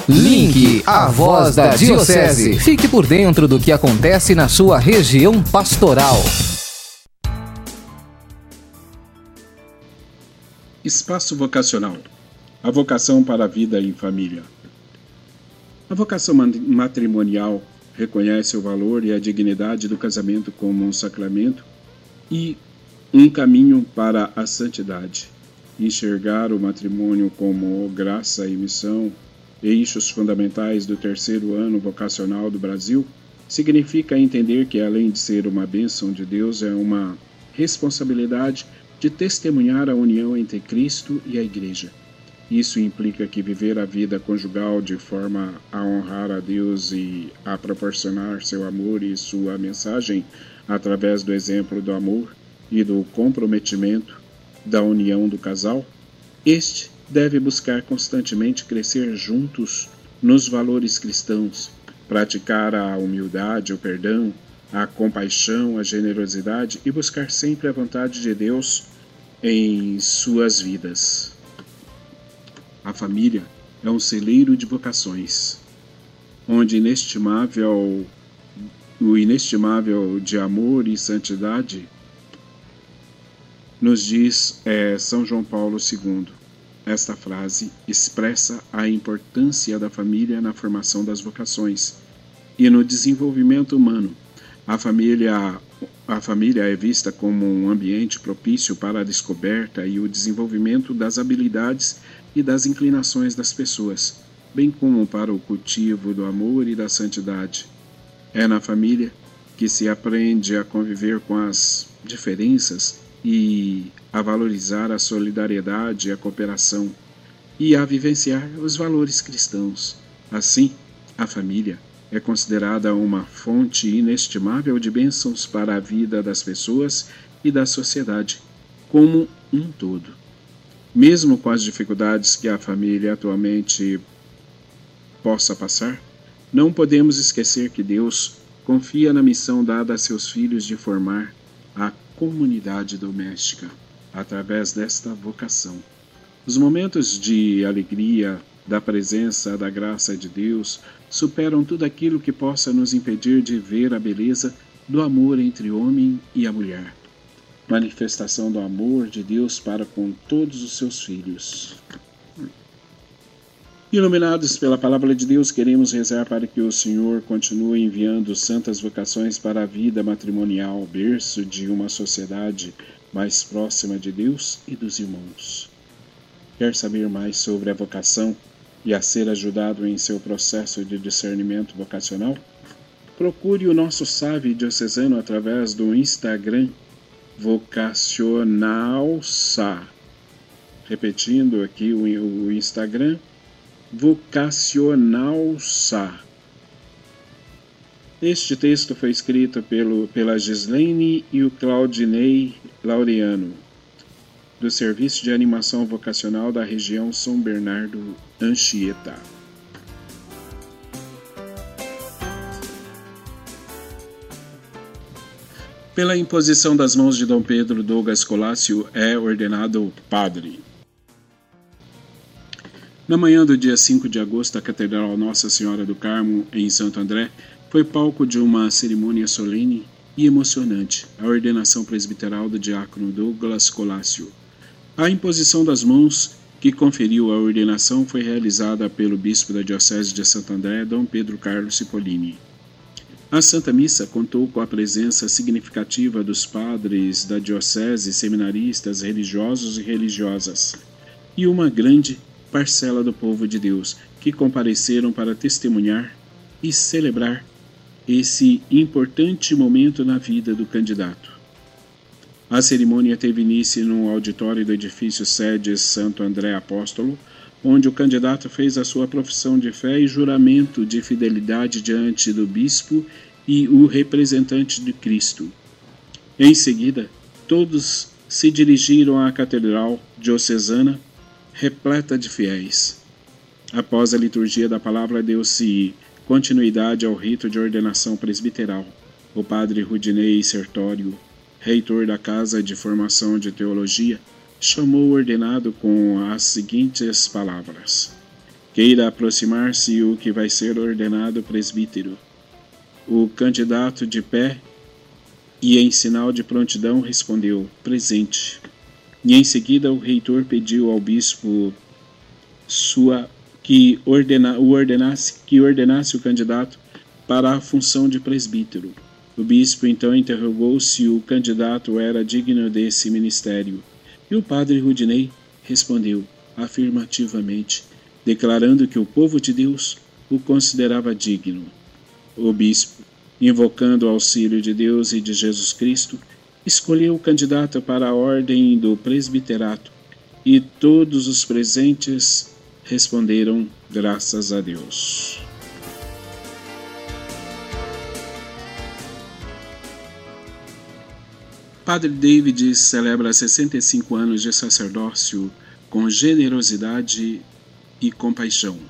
Link, a voz da Diocese. Fique por dentro do que acontece na sua região pastoral. Espaço vocacional. A vocação para a vida em família. A vocação matrimonial reconhece o valor e a dignidade do casamento como um sacramento e um caminho para a santidade. Enxergar o matrimônio como graça e missão, eixos fundamentais do terceiro ano vocacional do Brasil, significa entender que, além de ser uma bênção de Deus, é uma responsabilidade de testemunhar a união entre Cristo e a Igreja. Isso implica que viver a vida conjugal de forma a honrar a Deus e a proporcionar seu amor e sua mensagem através do exemplo do amor e do comprometimento da união do casal, este deve buscar constantemente crescer juntos nos valores cristãos, praticar a humildade, o perdão, a compaixão, a generosidade e buscar sempre a vontade de Deus em suas vidas. A família é um celeiro de vocações, onde o inestimável de amor e santidade nos diz São João Paulo II. Esta frase expressa a importância da família na formação das vocações e no desenvolvimento humano. A família é vista como um ambiente propício para a descoberta e o desenvolvimento das habilidades e das inclinações das pessoas, bem como para o cultivo do amor e da santidade. É na família que se aprende a conviver com as diferenças e a valorizar a solidariedade e a cooperação, e a vivenciar os valores cristãos. Assim, a família é considerada uma fonte inestimável de bênçãos para a vida das pessoas e da sociedade como um todo. Mesmo com as dificuldades que a família atualmente possa passar, não podemos esquecer que Deus confia na missão dada a seus filhos de formar a comunidade doméstica através desta vocação. Os momentos de alegria da presença da graça de Deus superam tudo aquilo que possa nos impedir de ver a beleza do amor entre o homem e a mulher. Manifestação do amor de Deus para com todos os seus filhos. Iluminados pela palavra de Deus, queremos rezar para que o Senhor continue enviando santas vocações para a vida matrimonial, berço de uma sociedade mais próxima de Deus e dos irmãos. Quer saber mais sobre a vocação e a ser ajudado em seu processo de discernimento vocacional? Procure o nosso SAV diocesano através do Instagram Vocacionalsa. Repetindo aqui o Instagram, Vocacionalsa. Este texto foi escrito pela Gislaine e o Claudinei Laureano, do Serviço de Animação Vocacional da região São Bernardo, Anchieta. Pela imposição das mãos de Dom Pedro Douglas Colácio, é ordenado padre. Na manhã do dia 5 de agosto, a Catedral Nossa Senhora do Carmo, em Santo André, foi palco de uma cerimônia solene e emocionante, a ordenação presbiteral do diácono Douglas Colácio. A imposição das mãos que conferiu a ordenação foi realizada pelo bispo da Diocese de Santo André, Dom Pedro Carlos Cipollini. A Santa Missa contou com a presença significativa dos padres da Diocese, seminaristas, religiosos e religiosas, e uma grande parcela do povo de Deus, que compareceram para testemunhar e celebrar esse importante momento na vida do candidato. A cerimônia teve início no auditório do edifício sede Santo André Apóstolo, onde o candidato fez a sua profissão de fé e juramento de fidelidade diante do bispo e o representante de Cristo. Em seguida, todos se dirigiram à Catedral Diocesana, repleta de fiéis. Após a liturgia da palavra, deu-se continuidade ao rito de ordenação presbiteral. O padre Rudinei Sertório, reitor da Casa de Formação de Teologia, chamou o ordenado com as seguintes palavras: queira aproximar-se o que vai ser ordenado presbítero. O candidato de pé e em sinal de prontidão respondeu, presente. E em seguida o reitor pediu ao bispo que ordenasse o candidato para a função de presbítero. O bispo então interrogou se o candidato era digno desse ministério. E o padre Rudinei respondeu afirmativamente, declarando que o povo de Deus o considerava digno. O bispo, invocando o auxílio de Deus e de Jesus Cristo, escolheu o candidato para a ordem do presbiterato, e todos os presentes responderam graças a Deus. Padre David celebra 65 anos de sacerdócio com generosidade e compaixão.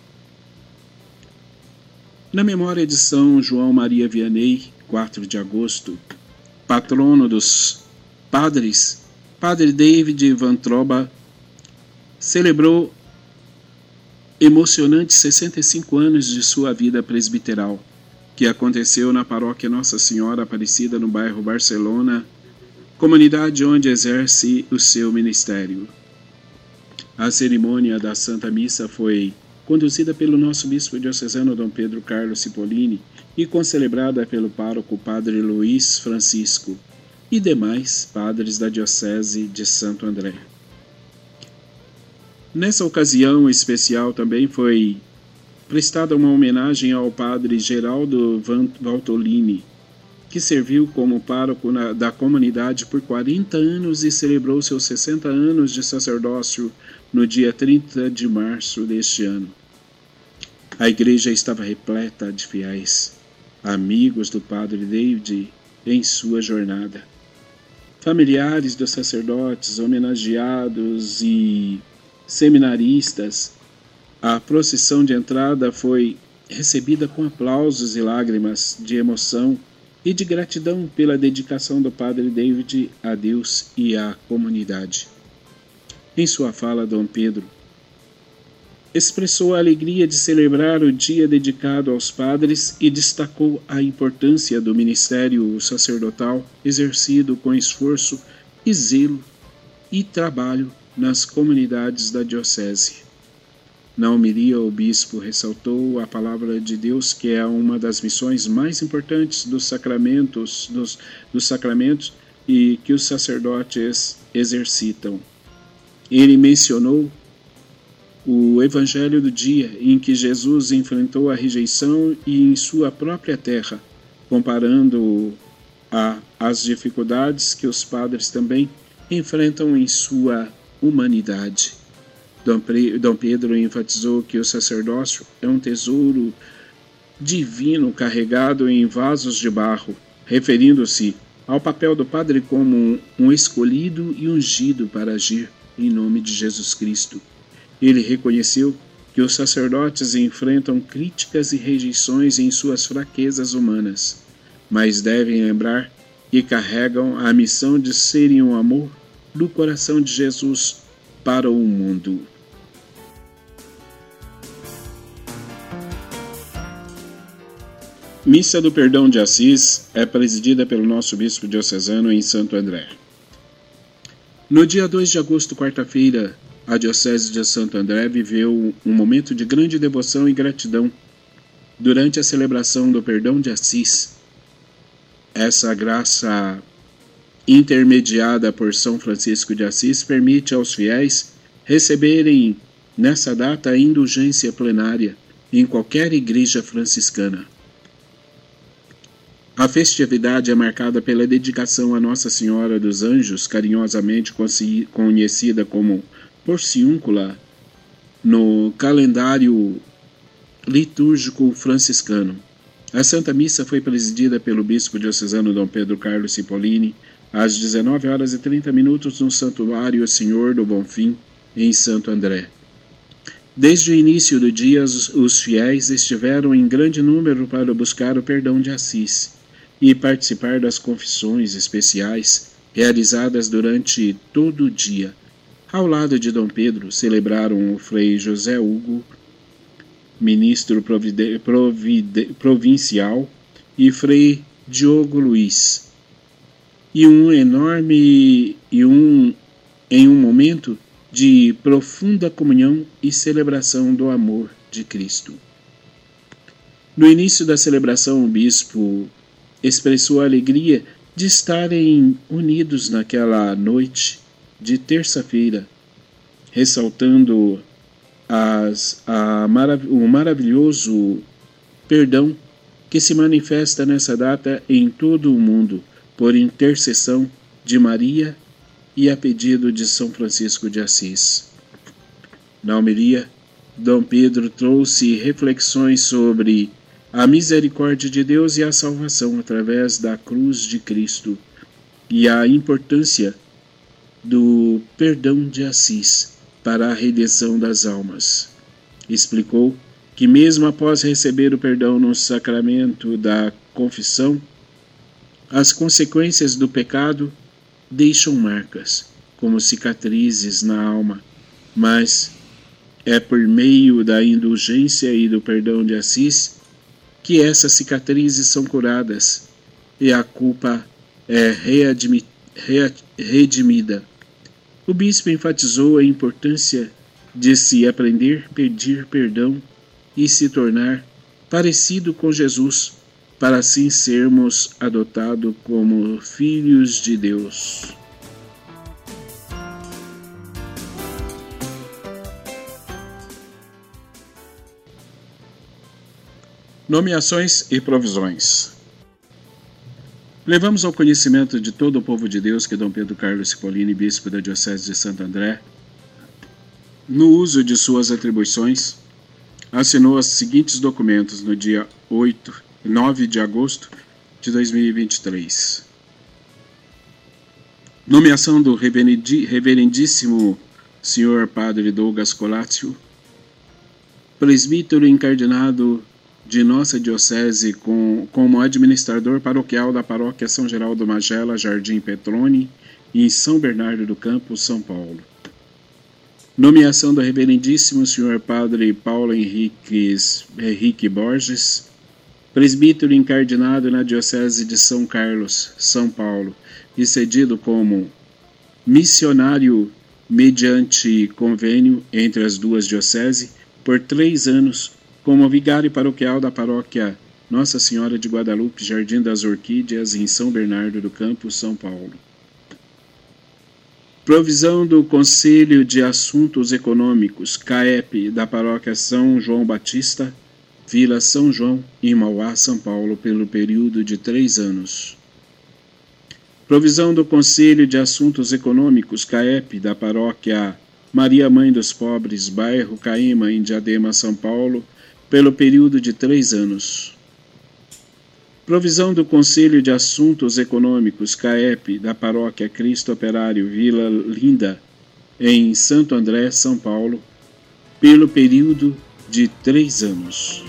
Na memória de São João Maria Vianney, 4 de agosto, patrono dos padres, Padre David Van Troba celebrou emocionantes 65 anos de sua vida presbiteral, que aconteceu na paróquia Nossa Senhora Aparecida, no bairro Barcelona, comunidade onde exerce o seu ministério. A cerimônia da Santa Missa foi conduzida pelo nosso bispo diocesano Dom Pedro Carlos Cipollini e concelebrada pelo pároco Padre Luiz Francisco e demais padres da Diocese de Santo André. Nessa ocasião especial também foi prestada uma homenagem ao Padre Geraldo Valtolini, que serviu como pároco da comunidade por 40 anos e celebrou seus 60 anos de sacerdócio no dia 30 de março deste ano. A igreja estava repleta de fiéis, amigos do Padre David em sua jornada. Familiares dos sacerdotes, homenageados e seminaristas. A procissão de entrada foi recebida com aplausos e lágrimas de emoção e de gratidão pela dedicação do Padre David a Deus e à comunidade. Em sua fala, Dom Pedro expressou a alegria de celebrar o dia dedicado aos padres e destacou a importância do ministério sacerdotal exercido com esforço e zelo e trabalho nas comunidades da diocese. Na homilia, o bispo ressaltou a palavra de Deus, que é uma das missões mais importantes dos sacramentos e que os sacerdotes exercitam. Ele mencionou o evangelho do dia em que Jesus enfrentou a rejeição e em sua própria terra, comparando-o às dificuldades que os padres também enfrentam em sua humanidade. Dom Pedro enfatizou que o sacerdócio é um tesouro divino carregado em vasos de barro, referindo-se ao papel do padre como um escolhido e ungido para agir em nome de Jesus Cristo. Ele reconheceu que os sacerdotes enfrentam críticas e rejeições em suas fraquezas humanas, mas devem lembrar que carregam a missão de serem o amor do coração de Jesus para o mundo. Missa do Perdão de Assis é presidida pelo nosso bispo diocesano em Santo André. No dia 2 de agosto, quarta-feira, a Diocese de Santo André viveu um momento de grande devoção e gratidão durante a celebração do Perdão de Assis. Essa graça intermediada por São Francisco de Assis permite aos fiéis receberem nessa data a indulgência plenária em qualquer igreja franciscana. A festividade é marcada pela dedicação a Nossa Senhora dos Anjos, carinhosamente conhecida como Porciúncula, no calendário litúrgico franciscano. A Santa Missa foi presidida pelo bispo diocesano Dom Pedro Carlos Cipollini às 19h30 no Santuário Senhor do Bonfim, em Santo André. Desde o início do dia, os fiéis estiveram em grande número para buscar o perdão de Assis e participar das confissões especiais realizadas durante todo o dia. Ao lado de Dom Pedro, celebraram o Frei José Hugo, ministro provincial, e Frei Diogo Luiz, em um momento de profunda comunhão e celebração do amor de Cristo. No início da celebração, o bispo expressou a alegria de estarem unidos naquela noite de terça-feira, ressaltando o maravilhoso perdão que se manifesta nessa data em todo o mundo, por intercessão de Maria e a pedido de São Francisco de Assis. Na homilia, Dom Pedro trouxe reflexões sobre a misericórdia de Deus e a salvação através da cruz de Cristo e a importância do perdão de Assis para a redenção das almas. Explicou que mesmo após receber o perdão no sacramento da confissão, as consequências do pecado deixam marcas, como cicatrizes na alma, mas é por meio da indulgência e do perdão de Assis que essas cicatrizes são curadas e a culpa é redimida. O bispo enfatizou a importância de se aprender a pedir perdão e se tornar parecido com Jesus, para assim sermos adotados como filhos de Deus. Nomeações e provisões. Levamos ao conhecimento de todo o povo de Deus que Dom Pedro Carlos Cipollini, bispo da Diocese de Santo André, no uso de suas atribuições, assinou os seguintes documentos no dia 9 de agosto de 2023. Nomeação do reverendíssimo Sr. Padre Douglas Colácio, presbítero encardinado de nossa diocese como administrador paroquial da paróquia São Geraldo Magela, Jardim Petrone, em São Bernardo do Campo, São Paulo. Nomeação do reverendíssimo Sr. Padre Paulo Henrique Borges, presbítero encardinado na diocese de São Carlos, São Paulo, e cedido como missionário mediante convênio entre as duas dioceses por 3 anos, como vigário paroquial da paróquia Nossa Senhora de Guadalupe, Jardim das Orquídeas, em São Bernardo do Campo, São Paulo. Provisão do Conselho de Assuntos Econômicos, CAEP, da paróquia São João Batista, Vila São João, em Mauá, São Paulo, pelo período de 3 anos. Provisão do Conselho de Assuntos Econômicos, CAEP, da paróquia Maria Mãe dos Pobres, bairro Caíma, em Diadema, São Paulo, pelo período de 3 anos. Provisão do Conselho de Assuntos Econômicos, CAEP, da paróquia Cristo Operário, Vila Linda, em Santo André, São Paulo, pelo período de 3 anos.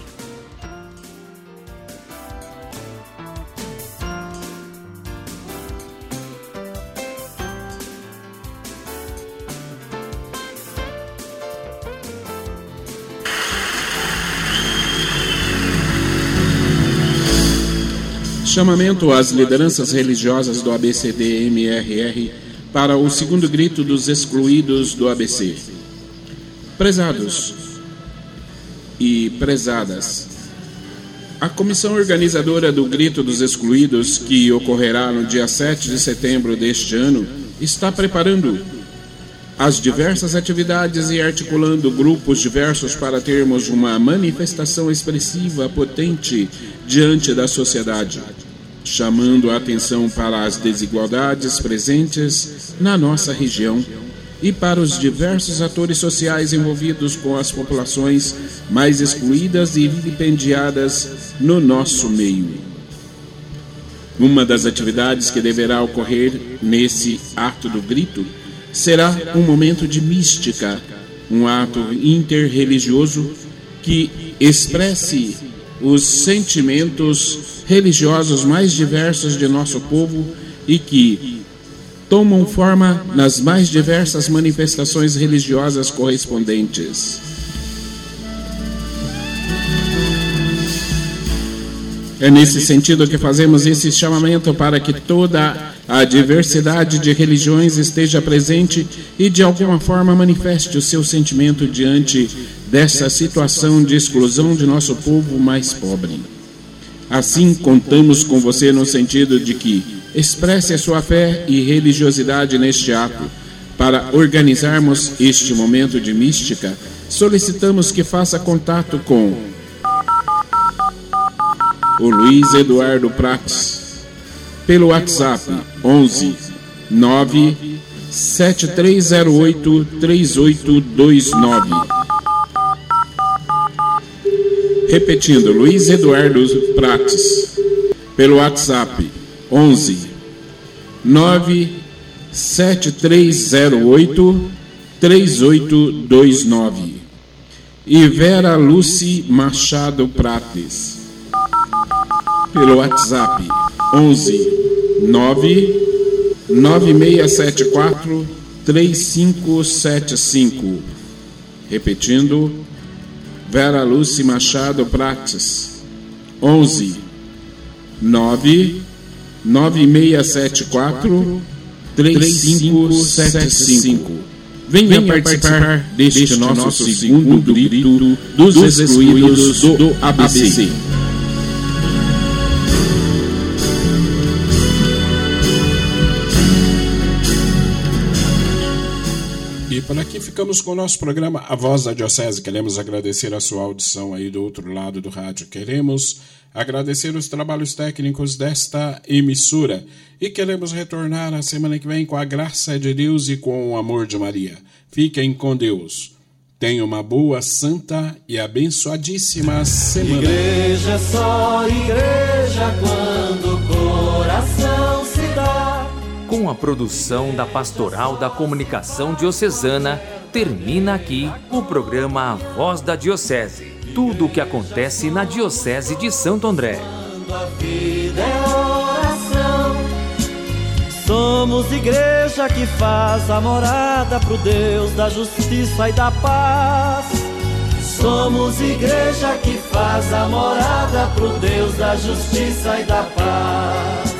Chamamento às lideranças religiosas do ABCD-MRR para o segundo grito dos excluídos do ABC. Prezados e prezadas, a comissão organizadora do Grito dos Excluídos, que ocorrerá no dia 7 de setembro deste ano, está preparando as diversas atividades e articulando grupos diversos para termos uma manifestação expressiva potente diante da sociedade, chamando a atenção para as desigualdades presentes na nossa região e para os diversos atores sociais envolvidos com as populações mais excluídas e vilipendiadas no nosso meio. Uma das atividades que deverá ocorrer nesse ato do grito será um momento de mística, um ato interreligioso que expresse os sentimentos religiosos mais diversos de nosso povo e que tomam forma nas mais diversas manifestações religiosas correspondentes. É nesse sentido que fazemos esse chamamento para que toda a diversidade de religiões esteja presente e de alguma forma manifeste o seu sentimento diante dessa situação de exclusão de nosso povo mais pobre. Assim, contamos com você no sentido de que expresse a sua fé e religiosidade neste ato. Para organizarmos este momento de mística, solicitamos que faça contato com o Luiz Eduardo Prates pelo WhatsApp 11 9 7308 3829. Repetindo, Luiz Eduardo Prates pelo WhatsApp 11 9 7308 3829. E Vera Lúcia Machado Prates pelo WhatsApp 11 9 9674 3575. Repetindo, Vera Lúcia Machado Prates 11 9 9674 3575. Venha participar deste nosso segundo grito dos excluídos do ABC. E por aqui ficamos com o nosso programa A Voz da Diocese. Queremos agradecer a sua audição aí do outro lado do rádio. Queremos agradecer os trabalhos técnicos desta emissora. E queremos retornar a semana que vem com a graça de Deus e com o amor de Maria. Fiquem com Deus. Tenham uma boa, santa e abençoadíssima semana. Igreja é só igreja quando o coração se dá. Com a produção da Pastoral da Comunicação Diocesana, termina aqui o programa A Voz da Diocese. Tudo o que acontece na Diocese de Santo André. Quando a vida é oração, somos igreja que faz a morada pro Deus da justiça e da paz. Somos igreja que faz a morada pro Deus da justiça e da paz.